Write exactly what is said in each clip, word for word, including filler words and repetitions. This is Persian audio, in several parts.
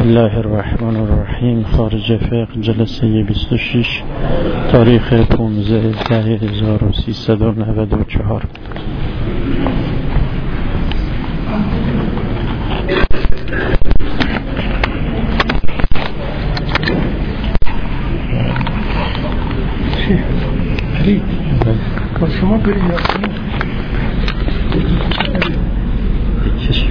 الله الرحمن الرحیم. خارج فقه جلسه بیست و شش تاریخ پانزده ده هزار و سیصد و نود و چهار. علی کار شما برید یاسین کشی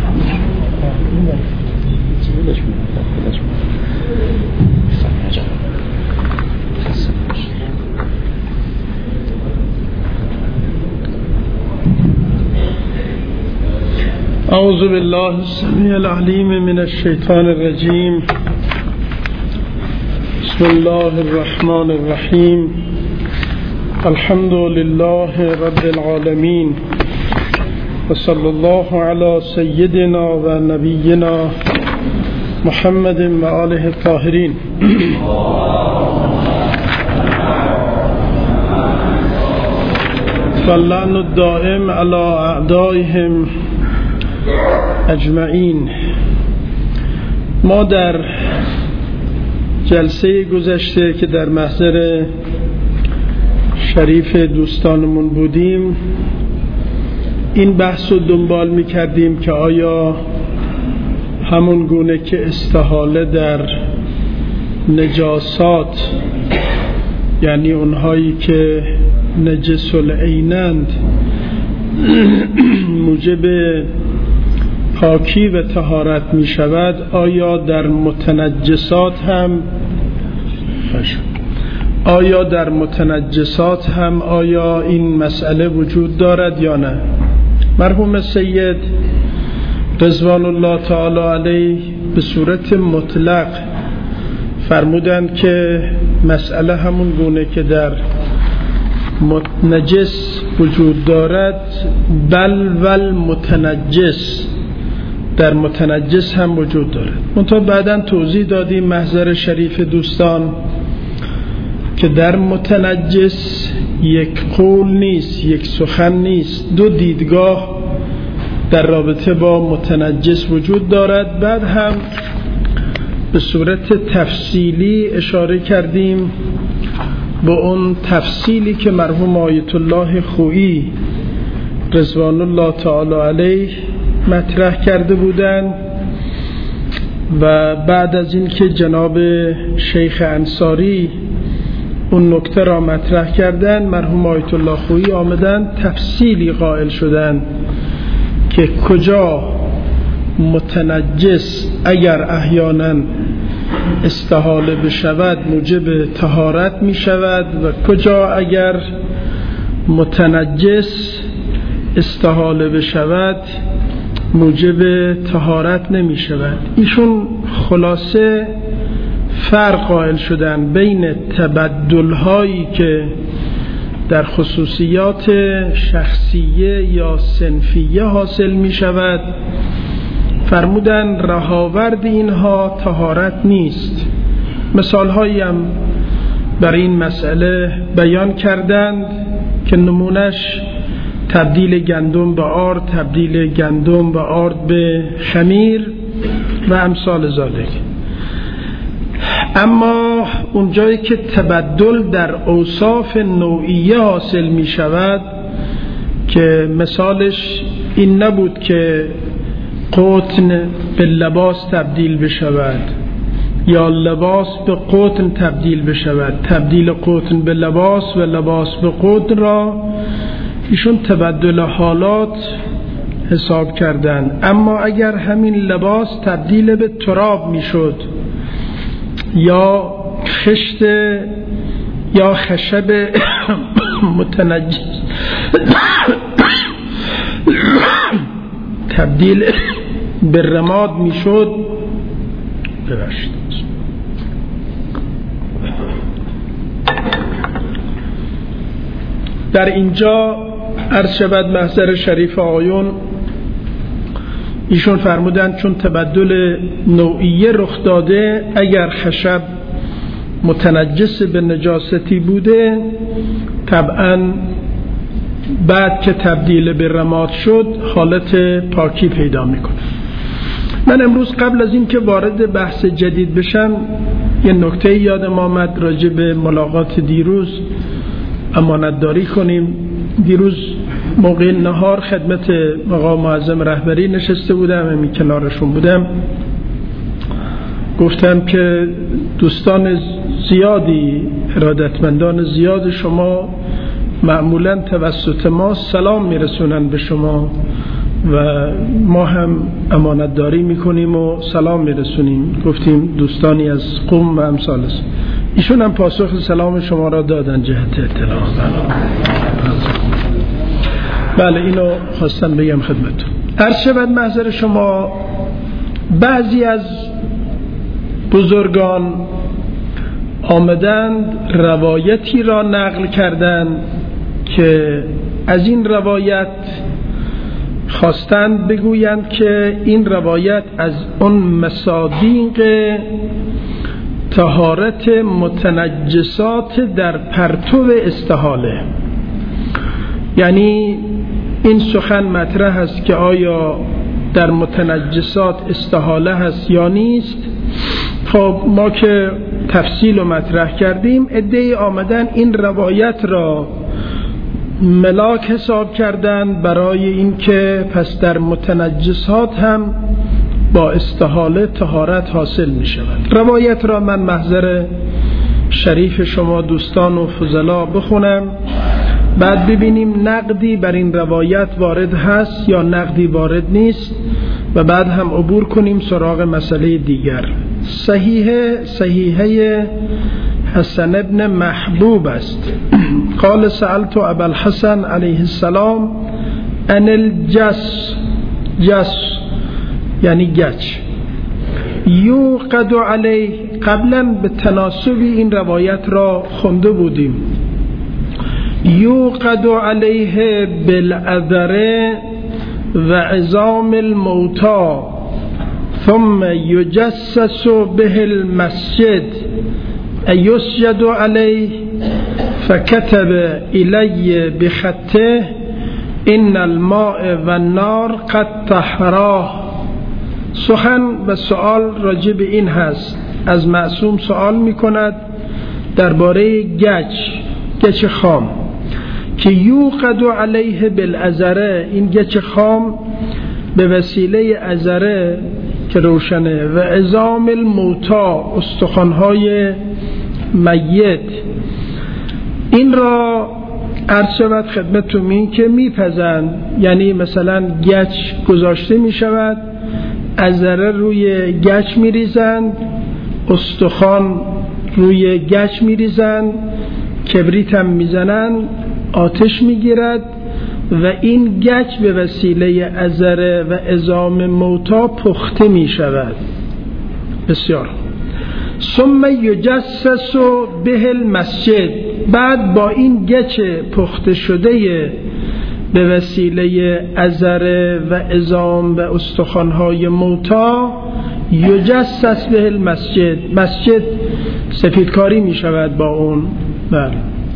اعوذ بالله السمیع العلیم من الشیطان الرجیم. بسم الله الرحمن الرحیم. الحمد لله رب العالمین و صلی الله علی سیدنا و نبینا محمد و آله الطاهرین. واللعن الدائم علی اعدائهم اجمعین. ما در جلسه گذشته که در محضر شریف دوستانمون بودیم این بحث رو دنبال می کردیم که آیا همون گونه که استحاله در نجاسات، یعنی اونهایی که نجس العینند، موجب پاکی و طهارت می شود، آیا در متنجسات هم آیا در متنجسات هم آیا این مسئله وجود دارد یا نه؟ مرحوم سید رضوان الله تعالی علیه به صورت مطلق فرمودند که مسئله همون گونه که در نجس وجود دارد، بل ول متنجس، در متنجس هم وجود دارد. منتها بعداً توضیح دادیم محضر شریف دوستان که در متنجس یک قول نیست، یک سخن نیست، دو دیدگاه در رابطه با متنجس وجود دارد. بعد هم به صورت تفصیلی اشاره کردیم به اون تفصیلی که مرحوم آیت الله خویی رضوان الله تعالی علیه مطرح کرده بودند و بعد از این که جناب شیخ انصاری اون نکته را مطرح کردن، مرحوم آیت الله خویی آمدن تفصیلی قائل شدن که کجا متنجس اگر احیانا استحاله بشود موجب طهارت می شود و کجا اگر متنجس استحاله بشود موجب طهارت نمی شود. ایشون خلاصه فرق قائل شدن بین تبدل هایی که در خصوصیات شخصیه یا صنفیه حاصل می شود. فرمودن رهاورد اینها طهارت نیست. مثال هایی هم برای این مسئله بیان کردند که نمونش تبدیل گندم به آرد، تبدیل گندم به آرد به خمیر و امثال ذالک. اما اونجایی که تبدل در اوصاف نوعیه حاصل می شود که مثالش این نبود که قطن به لباس تبدیل بشود یا لباس به قطن تبدیل بشود، تبدیل قطن به لباس و لباس به قطن را ایشون تبدل حالات حساب کردن. اما اگر همین لباس تبدیل به تراب می شد یا خشت یا خشب متنجس تبدیل به رماد می شد، ببخشید در اینجا عرض شود محضر شریف آیون ایشون فرمودند چون تبدل نوعیه رخ داده، اگر خشب متنجس به نجاستی بوده طبعاً بعد که تبدیل به رماد شد حالت پاکی پیدا میکنه. من امروز قبل از این که وارد بحث جدید بشم یه نکته یادم آمد راجع به ملاقات دیروز امانتداری کنیم. دیروز موقع نهار خدمت آقا معظم رهبری نشسته بودم، همین کنارشون بودم، گفتم که دوستان زیادی، ارادتمندان زیاد شما معمولا توسط ما سلام میرسونن به شما و ما هم امانتداری میکنیم و سلام میرسونیم. گفتیم دوستانی از قم و امثال است. ایشون هم پاسخ سلام شما را دادن جهت اطلاع. بله اینو خواستم بگم خدمتتون. عرض شود محضر شما بعضی از بزرگان آمدند روایتی را نقل کردند که از این روایت خواستند بگویند که این روایت از اون مصادیق طهارت متنجسات در پرتو استحاله، یعنی این سخن مطرح است که آیا در متنجسات استحاله هست یا نیست. خب ما که تفصیل و مطرح کردیم، عده‌ای آمدن این روایت را ملاک حساب کردن برای این که پس در متنجسات هم با استحاله طهارت حاصل می شود. روایت را من محضر شریف شما دوستان و فضلا بخونم، بعد ببینیم نقدی بر این روایت وارد هست یا نقدی وارد نیست و بعد هم عبور کنیم سراغ مسئله دیگر. صحیح صحیحه حسن ابن محبوب است. قال سألت ابا الحسن علیه السلام ان الجس، جس یعنی گچ، یوقد علیه. قبلا به تناسبی این روایت را خونده بودیم. یوقد علیه بالعذر و عظام الموتى ثم یجسس به المسجد ایسجد علیه فکتب الی بخطه ان الماء و النار قد طهراه. سخن و سؤال راجع به این هست. از معصوم سؤال می کند درباره گچ، گچ خام که یوقد علیه بالعذره، این گچ خام به وسیله عذره که روشنه، و عظام الموتا، استخوان‌های میت، این را عرض شود خدمتتون این که میپزند، یعنی مثلا گچ گذاشته میشود، عذره روی گچ میریزند، استخوان روی گچ میریزند، کبریت هم میزنند، آتش میگیرد و این گچ به وسیله عذره و عظام موتا پخته میشود. بسیار. ثم یجسس به المسجد، بعد با این گچ پخته شده به وسیله عذره و عظام و استخوان‌های موتا یجسس به المسجد، مسجد سفیدکاری می شود با اون. بله.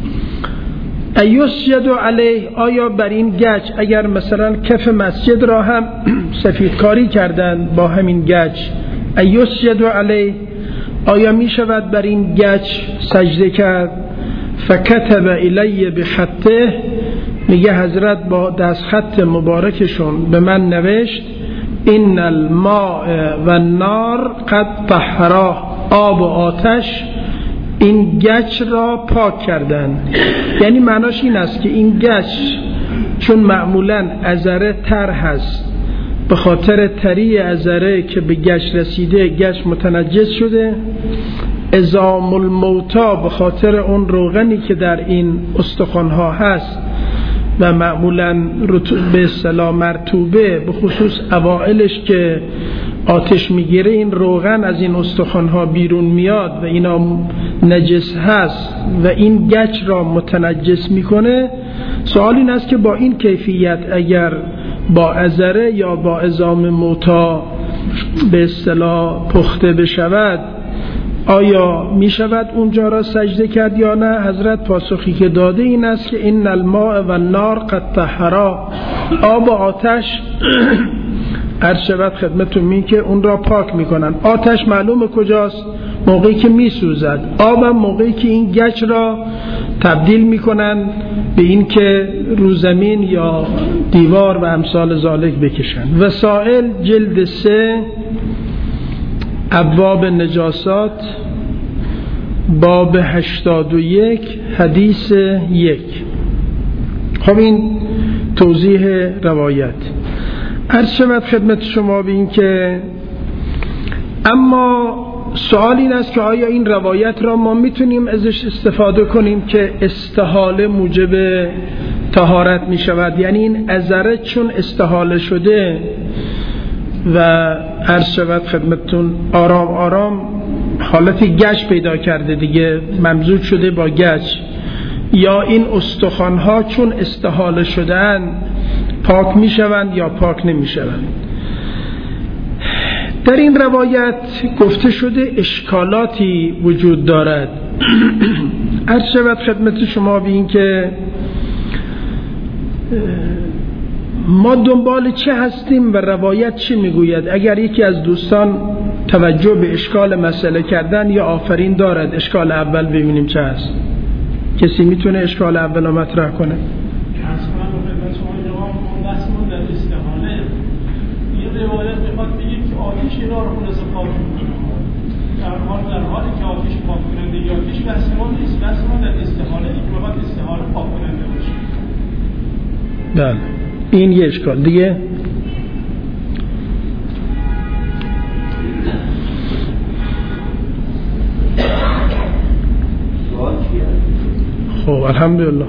ایسجد علیه، آیا بر این گچ اگر مثلا کف مسجد را هم سفیدکاری کردند با همین گچ، ایسجد علیه، آیا می شود بر این گچ سجده کرد؟ فکتب الی بخطه، میگه حضرت با دست خط مبارکشون به من نوشت ان الماء و النار قد طهراه، آب و آتش این گچ را پاک کردن. یعنی معناش این است که این گچ چون معمولا عذره تر هست، به خاطر تری عذره که به گچ رسیده گچ متنجس شده، عظام الموتا به خاطر اون روغنی که در این استخوان‌ها هست و معمولا به اصطلاح مرطوبه، به خصوص اوائلش که آتش میگیره این روغن از این استخوان‌ها بیرون میاد و اینا نجس هست و این گچ را متنجس میکنه. سوال این است که با این کیفیت اگر با عذره یا با عظام موتا به اصطلاح پخته بشود، آیا می شود اونجا را سجده کرد یا نه؟ حضرت پاسخی که داده این است که ان الماء و النار قد طهرا، آب و آتش عرض شود خدمتتون می که اون را پاک میکنن. آتش معلومه کجاست؟ موقعی که میسوزد. آبم موقعی که این گچ را تبدیل میکنن به این که رو زمین یا دیوار و امثال ذالک بکشن. وسائل جلد سه ابواب نجاسات باب هشتاد و یک حدیث یک. خب این توضیح روایت. عرض شود خدمت شما به این که اما سوال این است که آیا این روایت را ما میتونیم ازش استفاده کنیم که استحاله موجب طهارت می شود؟ یعنی این عذره چون استحاله شده و عرض شود خدمتتون آرام آرام حالتی گچ پیدا کرده دیگه، ممزوج شده با گچ، یا این استخوان‌ها چون استحاله شدن پاک می شوند یا پاک نمی شوند. در این روایت گفته شده اشکالاتی وجود دارد. عرض شود خدمت شما به این که ما دنبال چه هستیم و روایت چه میگوید. اگر یکی از دوستان توجه به اشکال مسئله کردن یا آفرین دارد، اشکال اول ببینیم چه هست. کسی میتونه اشکال اول رو مطرح کنه؟ روایت میخواد بگه که آتش اینا رو خلاص پاک میکنه. در حال در حالی که آتش پاک کننده یا آتش بحث ما نیست، بحث ما در استحاله دیگه میخواد استحاله پاک کننده باشه. بله این یه اشکال دیگه. خب الحمدلله.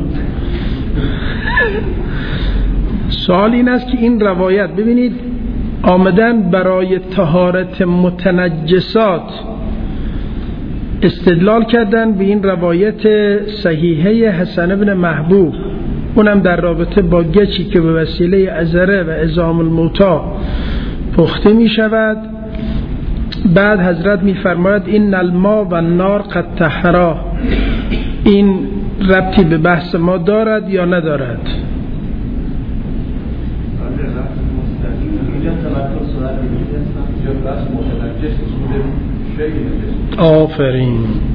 سوال این است که این روایت ببینید آمدن برای طهارت متنجسات استدلال کردن به این روایت صحیحه حسن بن محبوب، اونم در رابطه با گچی که به وسیله عذره و عظام الموتا پخته می شود. بعد حضرت می فرماید این الماء و النار قد طهرا. این ربطی به بحث ما دارد یا ندارد؟ آفرین.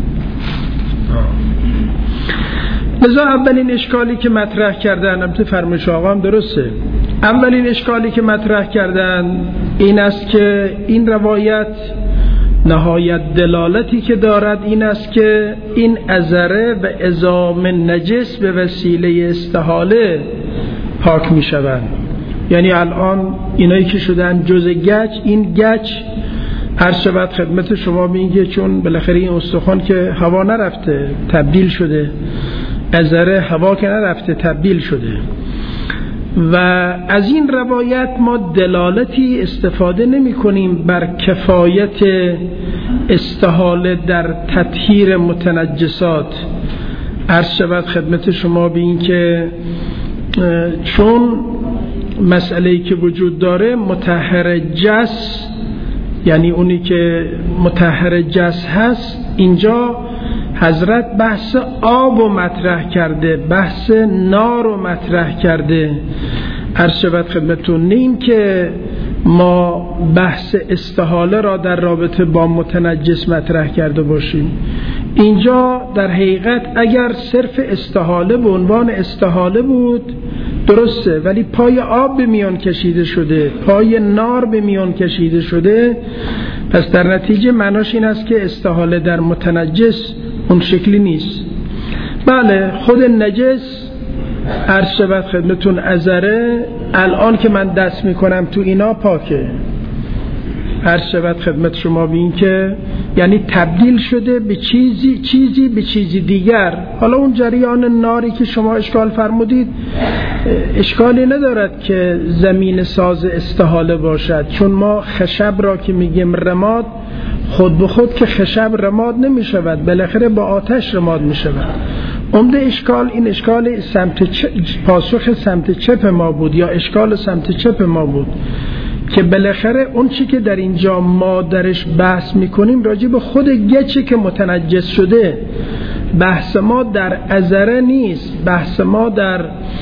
لذا اولین اشکالی که مطرح کردن، البته فرمایش آقا هم درسته، اولین اشکالی که مطرح کردن این است که این روایت نهایت دلالتی که دارد این است که این عذره و عظام نجس به وسیله استحاله پاک می شوند. یعنی الان اینایی که شدن جز گچ، این گچ عرض شود خدمت شما میگه چون بالاخره این استخوان که هوا نرفته تبدیل شده، عذره هوا که نرفته تبدیل شده. و از این روایت ما دلالتی استفاده نمی کنیم بر کفایت استحاله در تطهیر متنجسات. عرض شود خدمت شما به این که چون مسئله‌ای که وجود داره مطهر جس، یعنی اونی که مطهر جس هست، اینجا حضرت بحث آب رو مطرح کرده، بحث نار رو مطرح کرده. عرض شود خدمتون نیم که ما بحث استحاله را در رابطه با متنجس مطرح کرده باشیم. اینجا در حقیقت اگر صرف استحاله به عنوان استحاله بود درسته، ولی پای آب به میان کشیده شده، پای نار به میان کشیده شده، پس در نتیجه معناش این است که استحاله در متنجس اون شکلی نیست. بله خود نجس عرض شود خدمتون عذره الان که من دست میکنم تو اینا پاکه. عرض شود خدمت شما بین که یعنی تبدیل شده به چیزی چیزی به چیزی دیگر. حالا اون جریان ناری که شما اشکال فرمودید اشکالی ندارد که زمین ساز استحاله باشد، چون ما خشب را که میگیم رماد، خود به خود که خشب رماد نمی شود، بالاخره با آتش رماد می شود. عمده اشکال این اشکال سمت چپ، پاسخ سمت چپ ما بود یا اشکال سمت چپ ما بود که بالاخره اون چی که در اینجا ما درش بحث میکنیم راجع به خود گچه که متنجس شده. بحث ما در عذره نیست، بحث ما در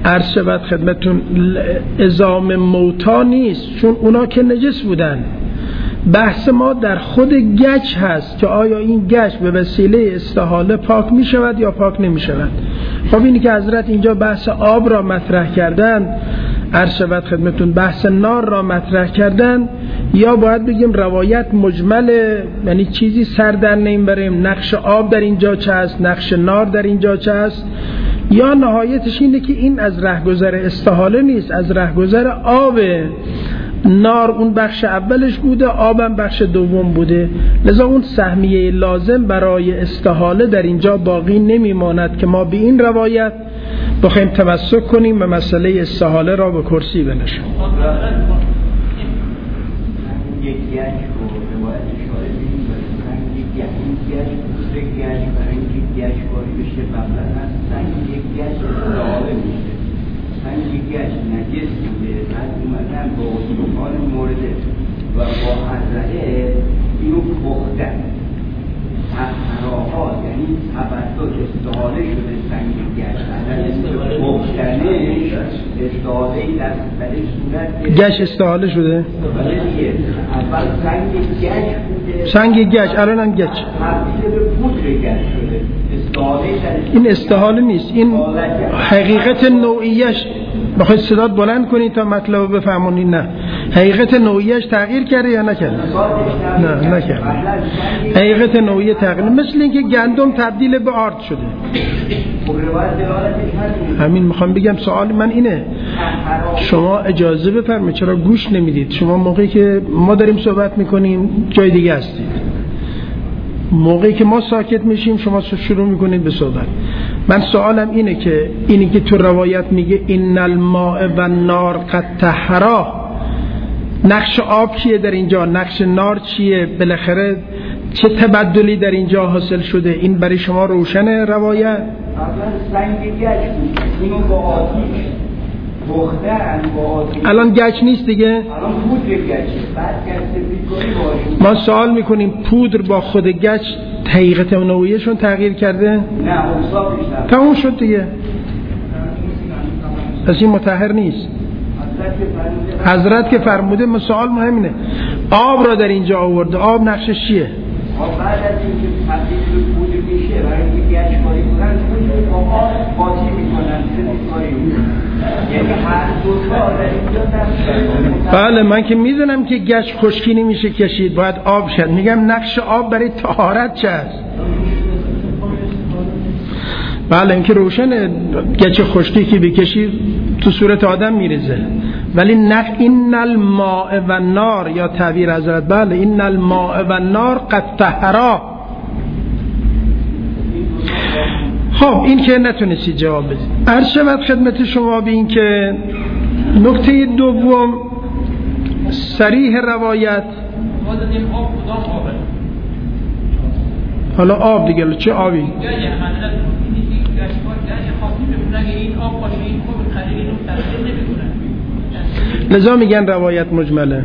عرض شود خدمتون عظام موتا نیست، چون اونا که نجس بودن. بحث ما در خود گچ هست که آیا این گچ به وسیله استحاله پاک می شود یا پاک نمی شود. خب اینی که حضرت اینجا بحث آب را مطرح کردن، عرض شود خدمتون بحث نار را مطرح کردن، یا باید بگیم روایت مجمله، یعنی چیزی سر در نمیبریم نقش آب در اینجا چه است، نقش نار در اینجا چه است، یا نهایتش اینه که این از رهگذر استحاله نیست، از رهگذر آب. نار اون بخش اولش بوده، آبم بخش دوم بوده، لذا اون سهمیه لازم برای استحاله در اینجا باقی نمیماند که ما به این روایت بخوایم تمسک کنیم و مسئله استحاله را به کرسی بنشیم. سنگ گچ نجس بوده، بعد اومدن با اتوبان مورد و با حضره اینو پختن تحراها، یعنی تبدل استحاله شده سنگ گچ حضره پختنش استحاله در صورت گچ استحاله شده؟ اول سنگ گچ بوده، سنگ گچ الان هم گچ تبدیل به پودر گچ شده. این استحاله نیست، این حقیقت نوعیش. بخواید صدات بلند کنید تا مطلب بفهمونید. نه، حقیقت نوعیش تغییر کرده یا نکرده؟ نه نکرده. حقیقت نوعی تغییر، مثل اینکه گندم تبدیل به آرد شده. همین میخوام بگم. سوال من اینه، شما اجازه بفرمایید، چرا گوش نمیدید؟ شما موقعی که ما داریم صحبت میکنیم جای دیگه هستید، موقعی که ما ساکت میشیم شما شروع میکنید به صحبت. من سوالم اینه که اینی که تو روایت میگه ان الماء و النار قد طهرا، نقش آب چیه در اینجا، نقش نار چیه، بالاخره چه تبدلی در اینجا حاصل شده؟ این برای شما روشنه روایت؟ اول سنگ گچ بود، اینو با آتیش بختن، با آتیش الان گچ نیست دیگه، الان پودر گچه. بعد گچ سفید کنی ما سوال میکنیم پودر با خود گچ حقیقت نوعیشون تغییر کرده؟ نه، اوصافش نه. تموم شد دیگه، پس این مطهر نیست. حضرت که فرموده، ما سوال مهمه، آب را در اینجا آورده، آب نقشش چیه؟ آب بعد از اینکه تبدیل به پودر میشه، برای اینکه گچ کاری کنن با آب قاطی میکنن، سفید کاری میکنن، یعنی هر دو تا در اینجا در بله من که میدونم که گچ خشکی نمیشه کشید، باید آب شد. میگم نقش آب برای طهارت چه است؟ بله این که روشنه، گچ خشکی که بکشید تو صورت آدم میریزه، ولی نق این الماء و النار، یا تعبیر حضرت بله این الماء و النار قد طهرا. خب این که نتونسید جواب بدید. عرض شود خدمت شما به این که نکته دوم صریح روایت، حالا آب دیگه، چه آبی؟ لذا میگن روایت مجمله.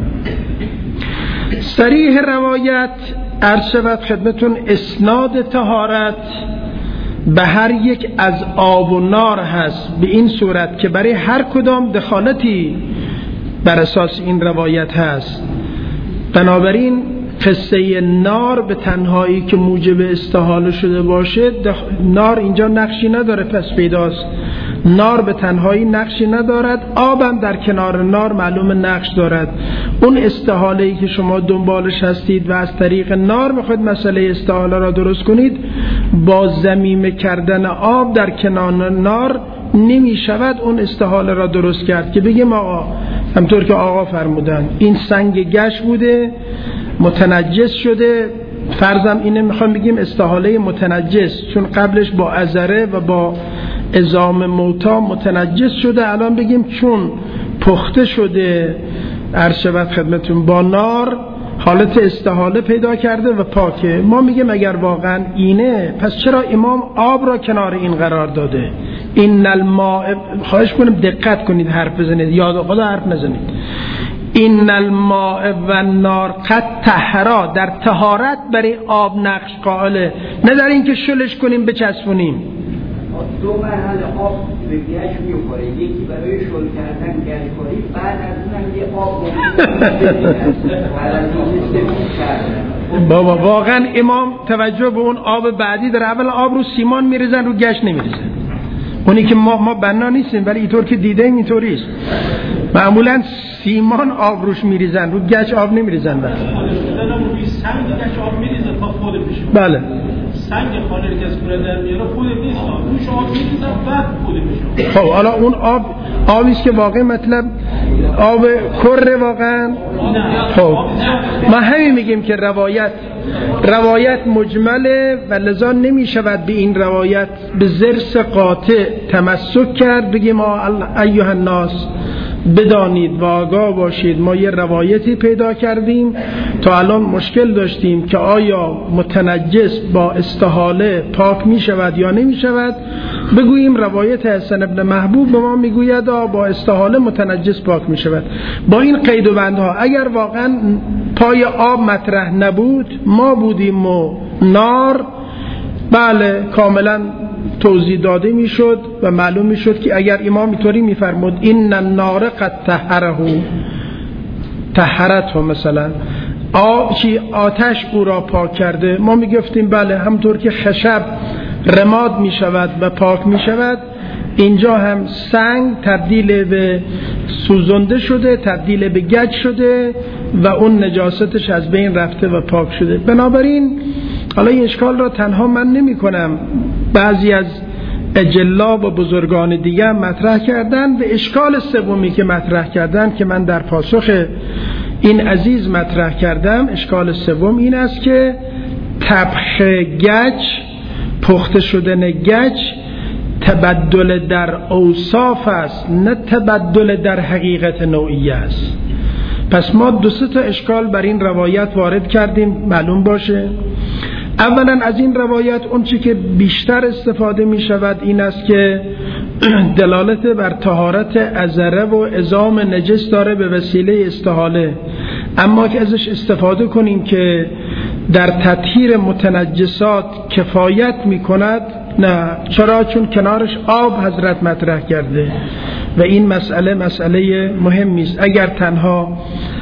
صریح روایت عرض شود خدمتون اسناد طهارت به هر یک از آب و نار هست، به این صورت که برای هر کدام دخالتی بر اساس این روایت هست. بنابراین قصه نار به تنهایی که موجب استحاله شده باشه، نار اینجا نقشی نداره، پس پیداست نار به تنهایی نقشی ندارد، آبم در کنار نار معلوم نقش دارد. اون استحاله‌ای که شما دنبالش هستید و از طریق نار میخواید مسئله استحاله را درست کنید، با ضمیمه کردن آب در کنار نار نمی شود اون استحاله را درست کرد. که بگیم آقا همطور که آقا فرمودن این سنگ گچ بوده متنجس شده، فرضم اینه میخوام بگیم استحاله متنجس، چون قبلش با عذره و با عظام موتا متنجس شده، الان بگیم چون پخته شده عرض شود خدمتون با نار حالت استحاله پیدا کرده و پاکه. ما میگیم اگر واقعا اینه، پس چرا امام آب را کنار این قرار داده؟ این الماء، خواهش کنم دقت کنید حرف بزنید، یاد خدا حرف نزنید. این الماء و النار قد طهرا، در طهارت برای آب نقش قائله، نه در این که شلش کنیم بچسبونیم. دو مرحله آب به گچ میخوره، یکی برای شل کردن گچکاری، بعد از اونم یه آب رو بابا واقعا امام توجه به اون آب بعدی در اول آب رو سیمان میریزن رو گچ نمیریزن. اونی که ما ما بنا نیستیم ولی اینطور که دیده ایم اینطوری است. معمولا سیمان آب روش میریزن، رو گچ آب نمیریزن. بله سنگ گچ آب میریزن تا خود بشه. بله سنگ خالی که از کوره در میاره خود نیست، روش آب میریزن بعد خود بشه. خب حالا اون آب آبی است که واقعا مطلب آب کره واقعا. خب ما همین میگیم که روایت روایت مجمله و لذا نمی شود به این روایت به ضرس قاطع تمسک کرد، بگیم ایها الناس بدانید و آگاه باشید ما یه روایتی پیدا کردیم تا الان مشکل داشتیم که آیا متنجس با استحاله پاک می شود یا نمی شود، بگوییم روایت حسن ابن محبوب به ما می گوید با استحاله متنجس پاک می شود. با این قید و بندها اگر واقعا پای آب مطرح نبود ما بودیم و نار، بله کاملا توضیح داده میشد و معلوم میشد که اگر امام اینطوری میفرمود این النار قد طهره طهرته، مثلا چی آتش او را پاک کرده، ما میگفتیم بله همطور که خشب رماد میشود و پاک میشود اینجا هم سنگ تبدیل به سوزنده شده، تبدیل به گچ شده و اون نجاستش از بین رفته و پاک شده. بنابراین حالا این اشکال را تنها من نمی کنم، بعضی از اجلا و بزرگان دیگه مطرح کردن. و اشکال سومی که مطرح کردن که من در پاسخ این عزیز مطرح کردم، اشکال سوم این است که طبخ گچ، پخته شدن گچ تبدل در اوصاف است نه تبدل در حقیقت نوعیه است. پس ما دو سه تا اشکال بر این روایت وارد کردیم معلوم باشه. اولا از این روایت اون چی که بیشتر استفاده می شود این است که دلالت بر طهارت عذره و عظام نجس داره به وسیله استحاله، اما که ازش استفاده کنیم که در تطهیر متنجسات کفایت می کند، نه. چرا؟ چون کنارش آب حضرت مطرح کرده و این مسئله مسئله مهمی است. اگر تنها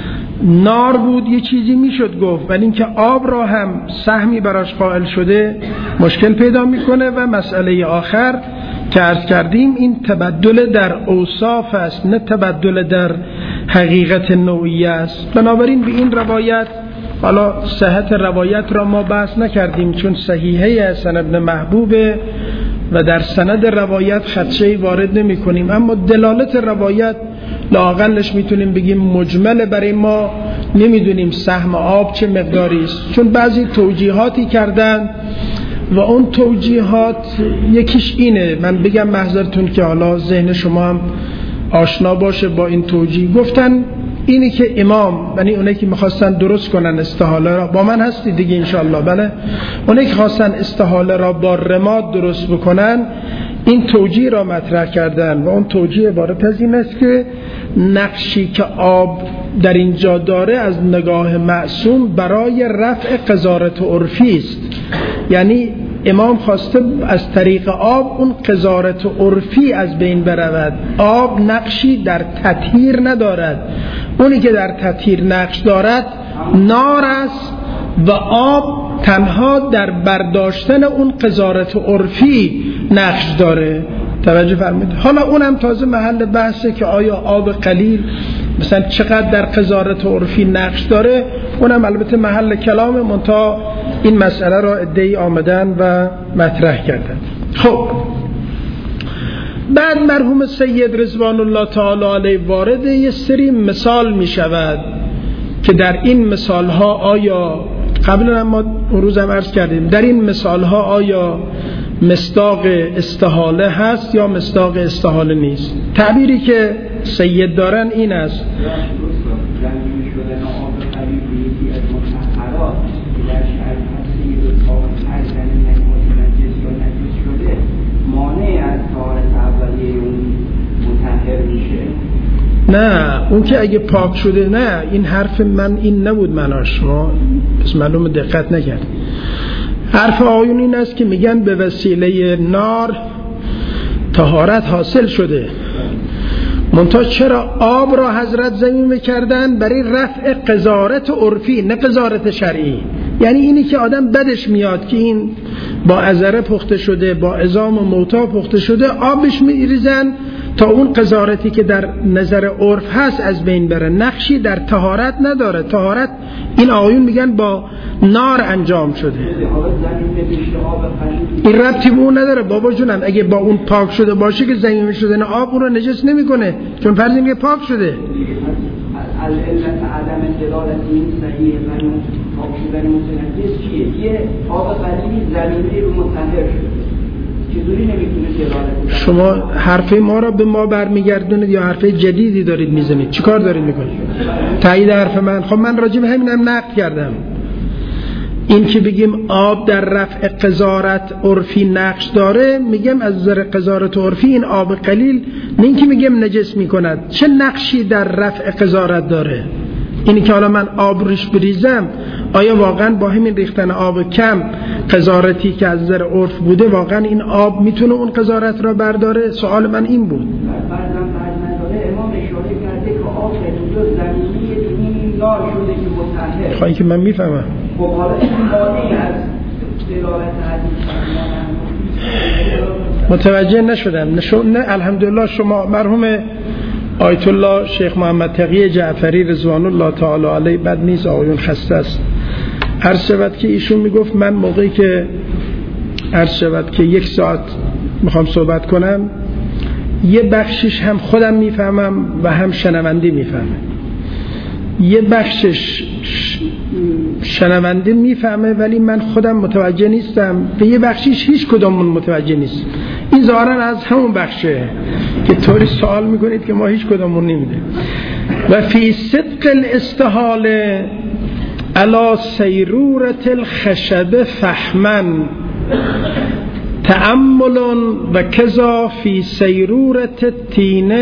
نار بود یه چیزی میشد گفت، ولی اینکه آب را هم سهمی براش قائل شده مشکل پیدا میکنه. و مسئله آخر که عرض کردیم این تبدل در اوصاف است نه تبدل در حقیقت نوعی است. بنابراین به این روایت، حالا صحت روایت را ما بحث نکردیم چون صحیحه حسن ابن محبوبه و در سند روایت خدشه‌ای وارد نمی کنیم، اما دلالت روایت لااقلش میتونیم بگیم مجمل برای ما، نمیدونیم سهم آب چه مقداری است، چون بعضی توجیهاتی کردن و اون توجیهات یکیش اینه، من بگم محضرتون که حالا ذهن شما هم آشنا باشه با این توجیه. گفتن اینی که امام، یعنی اونایی که میخواستن درست کنن استحاله را، با من هستی دیگه انشاءالله، بله، اونایی که خواستن استحاله را با رماد درست بکنن این توجیه را مطرح کردن و اون توجیه عبارت از این است که نقشی که آب در اینجا داره از نگاه معصوم برای رفع قذارت عرفی است. یعنی امام خواسته از طریق آب اون قذارت عرفی از بین برود. آب نقشی در تطهیر ندارد، اونی که در تطهیر نقش دارد نار است و آب تنها در برداشتن اون قذارت عرفی نقش داره. توجه فرمایید. حالا اونم تازه محل بحثه که آیا آب قلیل مثلا چقدر در قذارت عرفی نقش داره، اونم البته محل کلام، منتها این مسئله را عده‌ای آمدن و مطرح کردن. خب بعد مرحوم سید رضوان الله تعالی علیه وارد یه سری مثال می شود که در این مثال ها آیا قبلا ما اون روز هم عرض کردیم در این مثال ها آیا مصداق استحاله هست یا مصداق استحاله نیست. تعبیری که سید دارن این است: نه اون که اگه پاک شده، نه این حرف من این نبود معناش، ما پس معلوم دقت نکرد. حرف آیون این است که میگن به وسیله نار طهارت حاصل شده، منتها چرا آب را حضرت ضمیمه کردن؟ برای رفع قذارت عرفی نه قذارت شرعی. یعنی اینی که آدم بدش میاد که این با عذره پخته شده، با عظام و موتا پخته شده، آبش میریزن تا اون قذارتی که در نظر عرف هست از بین بره. نقشی در طهارت نداره. طهارت این آقایون میگن با نار انجام شده. این ربطی به اون نداره بابا جونم. اگه با اون پاک شده باشه که ضمیمه شدن آب اون رو نجس نمیکنه، چون فرض اینه پاک شده. علت عدم دلالت این صحیح و پاک شدن متنجس چیه؟ یه آب قدیمی زمینی رو مطهر شده، چطوری نمیتونه دلالت؟ شما حرف ما را به ما برمیگردونید یا حرف جدیدی دارید میزنید؟ چیکار دارید میکنید؟ تایید حرف من. خب من راجع به همینم نقد کردم. این که بگیم آب در رفع قذارت عرفی نقش داره، میگم از نظر قذارت عرفی این آب قلیل نه اینکه میگم نجس میکند، چه نقشی در رفع قذارت داره؟ اینی که حالا من آب روش بریزم، آیا واقعا با همین ریختن آب کم قذارتی که از نظر عرف بوده واقعا این آب میتونه اون قذارت را برداره؟ سوال من این بود. بعضا بعضا امام اشاره کرده که آب تو زمینی این نار شده که مطهر. خواهی که من میفهمم. خب حالا این مانی از دلالت حدیث متوجه نشدم. نه الحمدلله شما مرحوم آیت الله شیخ محمد تقی جعفری رضوان الله تعالی علیه بد نیست، آقایون خسته است. عرض شود که ایشون میگفت من موقعی که عرض شود که یک ساعت میخوام صحبت کنم، یه بخشش هم خودم میفهمم و هم شنونده میفهمم. یه بخشش شنونده میفهمه ولی من خودم متوجه نیستم، به یه بخشیش هیچ کدامون متوجه نیست. این ظاهرا از همون بخشه که طوری سوال میکنید که ما هیچ کدامون نمیده. و فی صدق الاستحاله علی سیرورت الخشب فحما تأمل و کذا فی سیرورت التین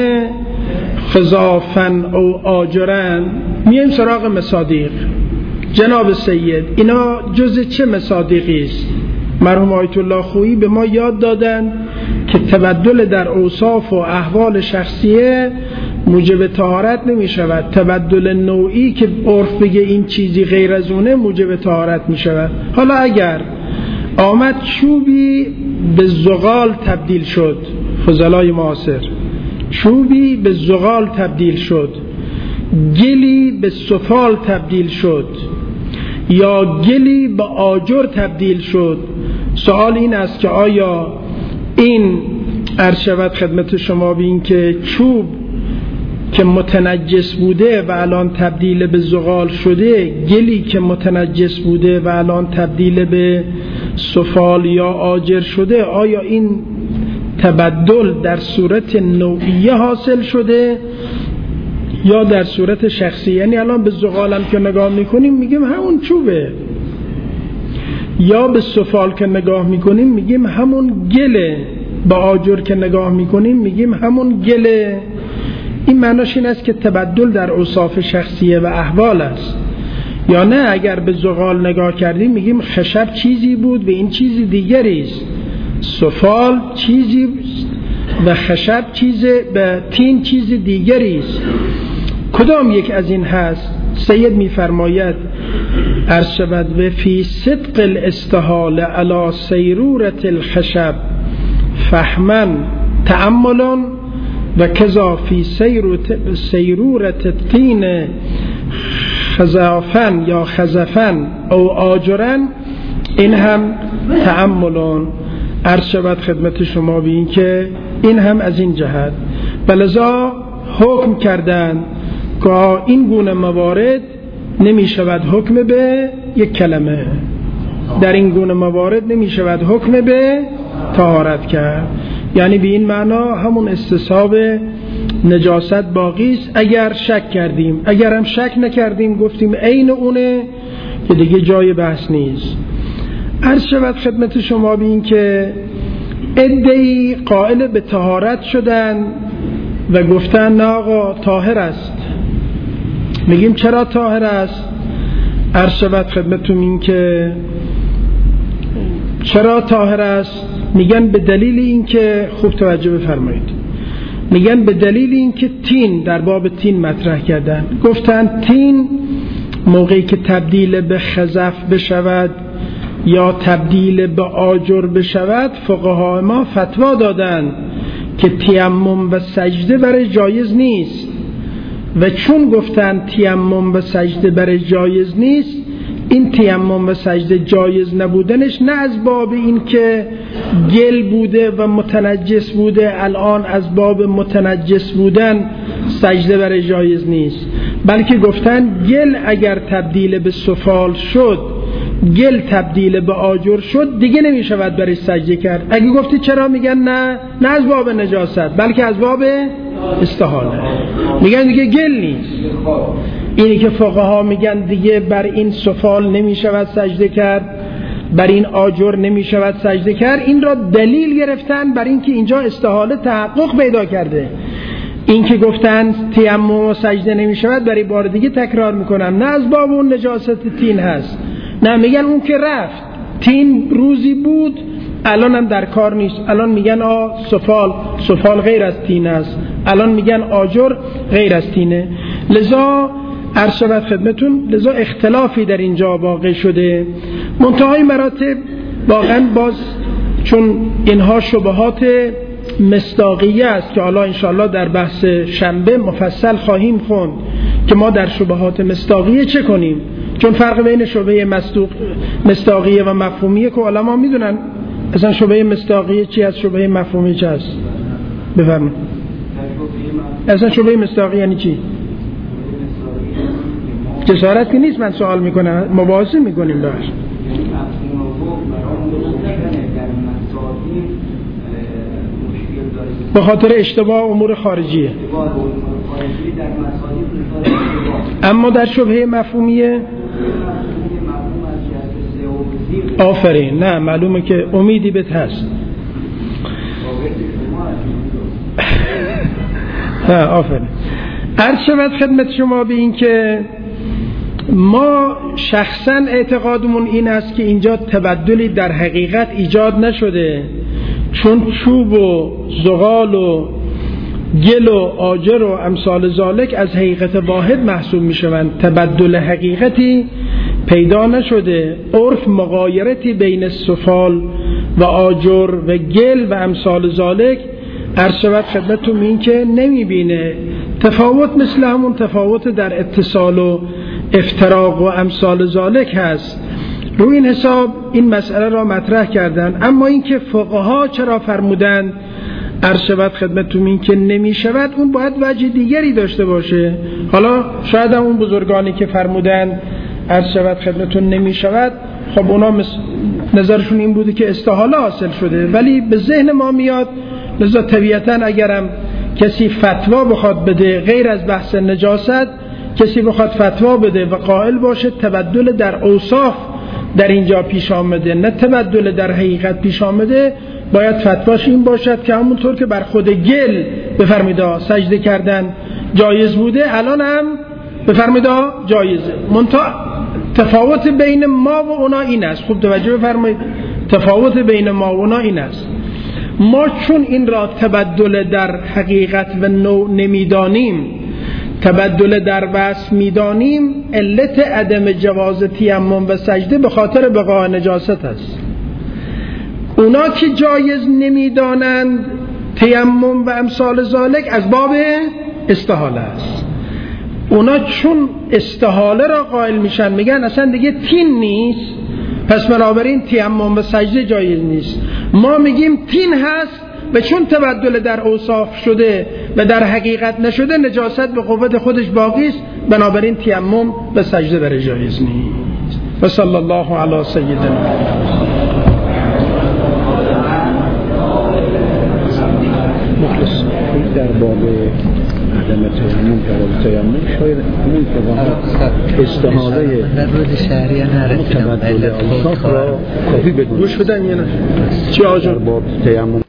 خضافا او آجرن. میایم سراغ مصادیق. جناب سید اینا جز چه مصادیقی است؟ مرحوم آیت الله خویی به ما یاد دادن که تبدل در اوصاف و احوال شخصیه موجب طهارت نمی شود. تبدل نوعی که عرف بگه این چیزی غیر از اونه موجب طهارت می شود. حالا اگر آمد چوبی به زغال تبدیل شد، فضلای معاصر چوبی به زغال تبدیل شد، گلی به سفال تبدیل شد یا گلی به آجر تبدیل شد، سوال این است که آیا این عرض شود خدمت شما بین که چوب که متنجس بوده و الان تبدیل به زغال شده، گلی که متنجس بوده و الان تبدیل به سفال یا آجر شده، آیا این تبدل در صورت نوعیه حاصل شده یا در صورت شخصی؟ یعنی الان به زغالم که نگاه میکنیم میگیم همون چوبه، یا به سفال که نگاه میکنیم میگیم همون گله، به آجر که نگاه میکنیم میگیم همون گله. این معناش این است که تبدل در اوصاف شخصیه و احوال است. یا نه اگر به زغال نگاه کردیم میگیم خشب چیزی بود و این چیزی دیگری است، سفال چیزی و خشب چیز به تین چیز دیگری است. کدام یک از این هست؟ سید میفرماید عرض شود و فی صدق الاستحاله علی سیرورت الخشب فهما تأملا و کذا فی سیرورت التین خزافن یا خزفن او آجرن، این هم تأملان. عرض شود خدمت شما بین که این هم از این جهت. بلذا حکم کردن که این گونه موارد نمی شود حکم به یک کلمه، در این گونه موارد نمی شود حکم به طهارت کرد. یعنی به این معنا همون استصحاب نجاست باقی است اگر شک کردیم. اگر هم شک نکردیم گفتیم عین اونه که دیگه جای بحث نیست. عرض شود خدمت شما بین که عده‌ای قائل به طهارت شدن و گفتن نه آقا طاهر است. میگیم چرا طاهر است؟ عرض شود خدمتتون این که چرا طاهر است؟ میگن به دلیل اینکه خوب توجه بفرمایید، میگن به دلیل اینکه تین در باب تین مطرح کردن، گفتن تین موقعی که تبدیل به خزف بشود یا تبدیل به آجر بشود، فقها ما فتوا دادن که تیمم و سجده برای جایز نیست. و چون گفتن تیمم و سجده برای جایز نیست، این تیمم و سجده جایز نبودنش نه از باب این که گل بوده و متنجس بوده الان از باب متنجس بودن سجده برای جایز نیست، بلکه گفتن گل اگر تبدیل به سفال شد، گل تبدیل به آجر شد، دیگه نمی شود برای سجده کرد. اگه گفتی چرا، میگن نه نه از باب نجاست بلکه از باب استحاله. میگن دیگه گل نیست. اینی که فقها میگن دیگه بر این سفال نمی شود سجده کرد، بر این آجر نمی شود سجده کرد، این را دلیل گرفتن بر این که اینجا استحاله تحقق پیدا کرده. این که گفتن تیمم و سجده نمی شود برای بار دیگه تکرار میکنم، نه از باب اون نجاست تین هست، نه میگن اون که رفت، تین روزی بود الان هم در کار نیست، الان میگن آ سفال سفال غیر از تین است، الان میگن آجر غیر از تینه. لذا عرض شود خدمتون، لذا اختلافی در اینجا واقع شده. منتهای مراتب واقعا باز چون اینها شبهات مصداقیه است که حالا انشاءالله در بحث شنبه مفصل خواهیم خوند که ما در شبهات مصداقیه چه کنیم، چون فرق بین شبهه مصدوق مصداقیه و مفهومیه که علما میدونن اصلا شبهه مصداقیه چی از شبهه مفهومی چی است. بفرمایید اصلا شبهه مصداقیه یعنی چی؟ جسارت که نیست من سوال میکنم، مباحثه میکنیم باش. به خاطر اشتباه امور خارجیه. اما در شبهه مفهومیه آفرین، نه معلومه که امیدی بهت هست. نه آفرین. عرض شود خدمت شما به این که ما شخصا اعتقادمون این است که اینجا تبدلی در حقیقت ایجاد نشده، چون چوب و زغال و گل و آجر و امثال ذالک از حقیقت واحد محسوب می شوند. تبدل حقیقتی پیدا نشده، عرف مغایرتی بین سفال و آجر و گل و امثال ذالک عرض شود خدمتتون این که نمی بینه. تفاوت مثل همون تفاوت در اتصال و افتراق و امثال ذالک هست. روی این حساب این مسئله را مطرح کردن. اما این که فقها چرا فرمودن عرض شود خدمتتون این که نمی شود، اون باید وجه دیگری داشته باشه. حالا شاید هم اون بزرگانی که فرمودن عرض شود خدمتتون نمی شود، خب اونا نظرشون این بوده که استحاله حاصل شده، ولی به ذهن ما میاد. لذا طبیعتاً اگرم کسی فتوا بخواد بده غیر از بحث نجاست، کسی بخواد فتوا بده و قائل باشه تبدل در اوصاف در اینجا پیش آمده نه تبدل در حقیقت پیش آمده، باید فتواش این باشد که همونطور که بر خود گل بفرمیده سجده کردن جایز بوده، الان هم بفرمیده جایزه. منتها تفاوت بین ما و اونا این است. خوب توجه بفرمایید، تفاوت بین ما و اونا این است. ما چون این را تبدل در حقیقت و نوع نمیدانیم، تبدل در وصف میدانیم، علت عدم جواز تیمم و سجده به خاطر بقای نجاست است. اونا که جایز نمیدانند تیمم و امثال ذالک از باب استحاله است. اونا چون استحاله را قائل میشن، میگن اصلا دیگه تین نیست، پس بنابراین تیمم و سجده جایز نیست. ما میگیم تین هست و چون تبدل در اوصاف شده و در حقیقت نشده، نجاست به قوت خودش باقی است، بنابراین تیمم و سجده برای جایز نیست. و صلی الله علی سیدنا. مخلص در باب عدم تیمم جواز تیمم شاید همون فقها استحاله در روز شهریه نرسیدم تبدل اوصاف را کافی بدونست. گوش بدن یه نه چی آجر باب تیمم